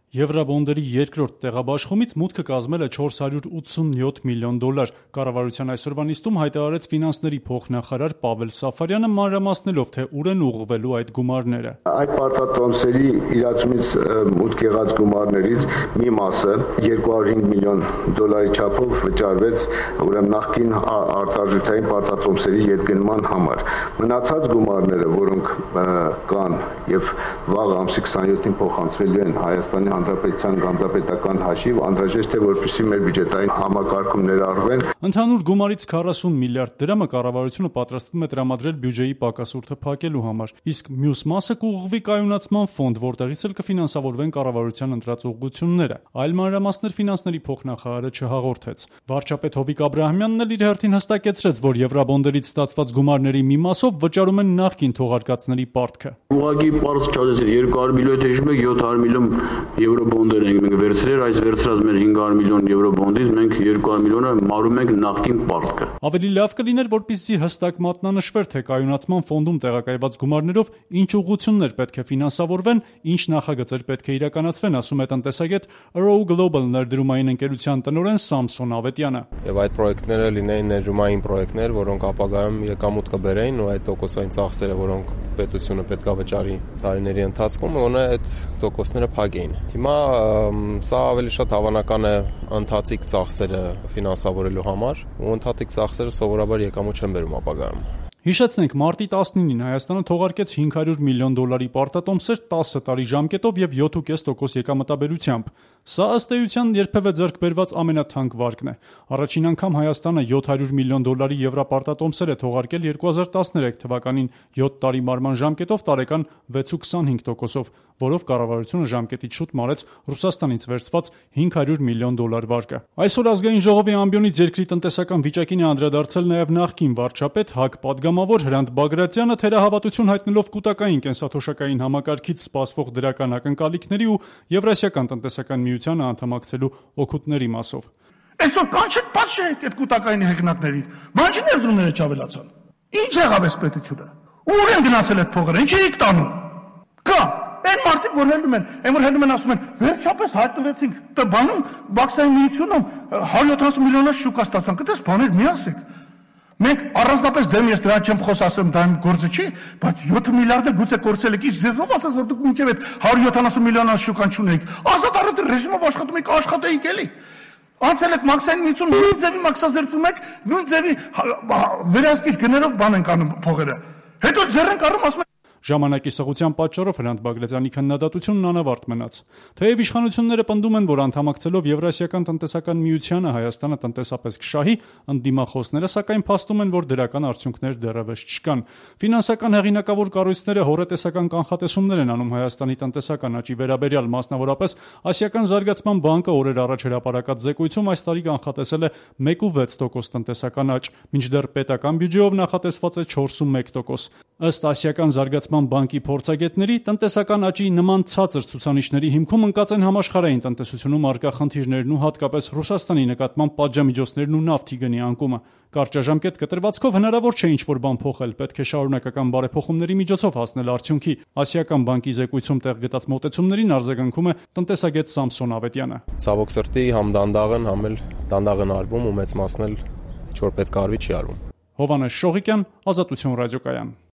Եվրաբոնդերի երկրորդ տեղաբաշխումից մուտքը կազմել է $487 միլիոն։ Կառավարության այսօրվա նիստում հայտարարեց ֆինանսների փոխնախարար Պավել Սաֆարյանը, մանրամասնելով, թե ուր են ուղղվելու այդ գումարները։ Այդ պարտատոմսերի իրացումից մուտք եղած գումարներից մի մասը $205 միլիոն չափով վճարվեց ուրեմն նախկին արտարժութային պարտատոմսերի ետգնման համար։ Մնացած գումարները, որոնք կան եւ վաղ ամսի 27-ին փոխանցվելու են Հայաստանի Հանրապետության գանձապետական հաշիվ, անհրաժեշտ է, որպեսզի մեր բյուջետային համակարգումները արվեն։ Ընդհանուր գումարից 40 միլիարդ դրամը կառավարությունը պատրաստվում է տրամադրել բյուջեի պակասուրդը փակելու համար, իսկ մյուս մասը կուղղվի կայունացման ֆոնդ, որտեղից էլ կֆինանսավորվեն կառավարության ընտրած ուղղությունները։ Այլ մանրամասներ ֆինանսների փոխնախարարը չհաղորդեց։ Վարչապետ Հովիկ Աբրահամյանն էլ իր հերթին հստակեցրեց, որ եվրաբոնդերից ստացված գումարների մի մասով վճարում են նախկին թողարկածների պարտքը։ Ուղղակի պարզ չասեցի 200 միլիոն թեժում է 700 միլիոն եվրոբոնդեր ենք մենք վերցրել, այս վերցրած մեր 500 միլիոն եվրոբոնդից մենք 200 միլիոնը մարում ենք նախկին պարտքը։ Ավելի լավ կլիներ, որպեսզի հստակ մատնանշվեր, թե կայունացման ֆոնդում տեղակայված գումարներով ինչ ուղղություններ պետք է ֆինանսավորվեն, ինչ նախագծեր պետք է իրականացվեն, ասում է տնտեսագետ Arrow Global ներդրումային ընկերության տնօրեն Սամսոն Ավետյանը։ Եվ այդ պրոյեկտները լինեին ներդրումային պրոյեկտներ, որոնք ապագայում եկամուտ կբերեին, ու այդ տոկոսային ծախսերը, որոնք պետությունը պետք է վճարի տարիների ընթացքում, ունե այդ տոկոսները փակեին։ Հիմա սա ավելի շատ հավանական է ընթացիկ ծախսերը ֆինանսավորելու համար, ու ընթացիկ ծախսերը սովորաբար եկամուտ չեն բերում ապագայում։ Հիշեցնենք, մարտի 19-ին Հայաստանը թողարկեց $500 միլիոն պարտատոմսեր 10 տարի ժամկետով եւ 7.5% եկամտաբերությամբ։ Սա ըստ էության երբևէ ձեռք բերված ամենաթանկ վարկն է։ Առաջին անգամ Հայաստանը $700 միլիոն եվրապարտատոմսեր է թողարկել 2013 թվականին 7 տարի մարման ժամկետով տարեկան 6.25%-ով, որով կառավարությունը ժամկետից շուտ մարեց Ռուսաստանից վերցված $500 միլիոն վարկը։ Այսօր ազգային ժողովի ամբիոնից երկրի տնտեսական վիճակին է անդրադարձել նաև նախկին վարչապետ ՀԱԿ պատգամավոր Հրանտ Բագրատյանը, թերահավատություն հայտնելով կൂട്ടակային կենսաթոշակային համակարգից սպասվող դրական ակնկալիքների ու Եվրասիական տնտեսական միությանը անդամակցելու օգուտների մասով։ Այսօր կանչեք պատժեք այդ կൂട്ടակային հեղինակներին։ Ո՞նց ներդրումները չավելացան։ Ինչ եղավ այս պետությունը։ Ուր են գնացել այդ փողերը։ Ինչ եք տանում։ Կա այն մարդիկ, որ հելնում են, որ հելնում են ասում են, վերջապես հայտնվեցինք բանում Բաքսային միությունում 170 միլիոնը շուկա ստացան։ Կտես բաներ մի ասեք։ Մենք առանձնապես դեմ ես դրա չեմ խոսում, դա գործը չի, բայց 7 միլիարդը գուցե կորցել եք, իսկ ձեզ ով ասաց, որ դուք մինչև այդ 170 միլիոնան շուկան չունեիք։ Ազատ առևտրի ռեժիմով աշխատում եք, աշխատեիք էլի։ Անցել եք Մաքսային միություն, նույն ձևի մաքսազերծում եք, նույն ձևի վերահսկիչ գներով բան ենք անում փողերը։ Հետո ձեռն կառում ասում Ժամանակի սղության պատճառով Հրանտ Բագրատյանի քննադատությունն անավարտ մնաց։ Թեև իշխանությունները պնդում են, որ անդամակցելով Եվրասիական տնտեսական միությանը Հայաստանը տնտեսապես կշահի, ընդդիմախոսները սակայն փաստում են, որ դրական արդյունքներ դեռևս չկան։ Ֆինանսական հեղինակավոր կառույցները հոռետեսական կանխատեսումներ են անում Հայաստանի տնտեսական աճի վերաբերյալ, մասնավորապես Ասիական զարգացման բանկը օրեր առաջ հրապարակած զեկույցում այս տարի կանխատեսել է 1.6% տնտեսական աճ, մինչդեռ պետական բյուջեով նախատեսված է 4.1%։ Ըստ Ասիական զարգացման բանկի փորձագետների, տնտեսական աճի նման ցածր ցուցանիշների հիմքում ընկած են համաշխարհային տնտեսությունում առկա խնդիրներն ու հատկապես Ռուսաստանի նկատմամբ պատժամիջոցներն ու նավթի գնի անկումը։ Կարճաժամկետ կտրվածքով հնարավոր չէ ինչ-որ բան փոխել, պետք է շարունակական բարեփոխումների միջոցով հասնել արդյունքի։ Ասիական բանկի զեկույցում տեղ գտած մոտեցումներին արձագանքում է տնտեսագետ Սամսոն Ավետյանը։ Ցավոք սրտի համ դանդաղն, համ էլ դանդաղն արվում ու մեծ մասն էլ չոր պետք արվի չի արվում։ Հովհաննես Շողիկյան, Ազատություն ռադիոկայան։